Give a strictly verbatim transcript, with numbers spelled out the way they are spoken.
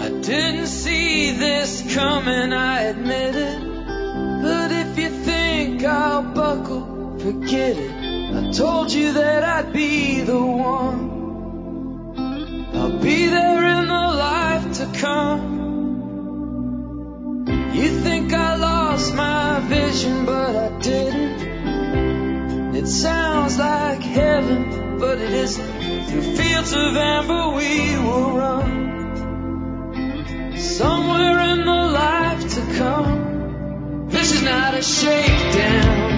I didn't see this coming, I admit it. But if you think I'll buckle, forget it. I told you that I'd be the one. I'll be there in the life to come. You think I lost my vision, but I didn't. It sounds like heaven, but it isn't. Through fields of amber we will run. Somewhere in the life to come. This is not a shakedown.